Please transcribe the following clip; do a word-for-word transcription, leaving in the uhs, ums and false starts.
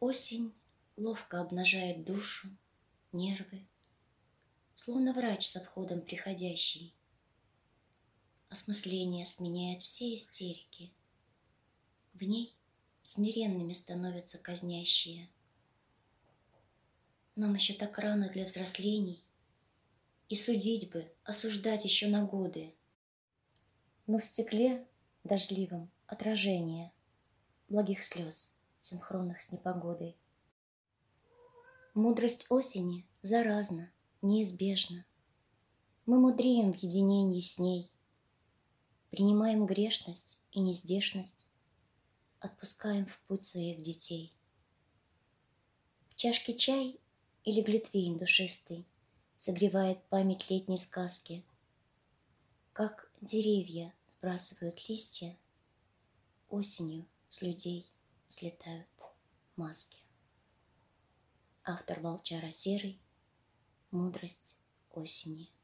Осень ловко обнажает душу, нервы, словно врач с обходом приходящий. Осмысление сменяет все истерики. В ней смиренными становятся казнящие. Нам еще так рано для взрослений, и судить бы, осуждать еще на годы. Но в стекле дождливом отражение благих слез, синхронных с непогодой. Мудрость осени заразна, неизбежна. Мы мудреем в единении с ней, принимаем грешность и нездешность, отпускаем в путь своих детей. В чашке чай или глинтвейн душистый согревает память летней сказки. Как деревья сбрасывают листья, осенью с людей слетают маски. Автор Волчара Серый. Мудрость осени.